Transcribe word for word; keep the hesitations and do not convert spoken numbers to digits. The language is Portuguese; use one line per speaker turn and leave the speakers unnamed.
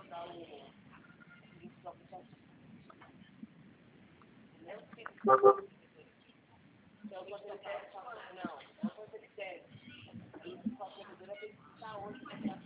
mandar o link do aplicativo. Entendeu? Então, quando ele quer, não, é quando ele quer. Aí, o servidor tem que estar hoje,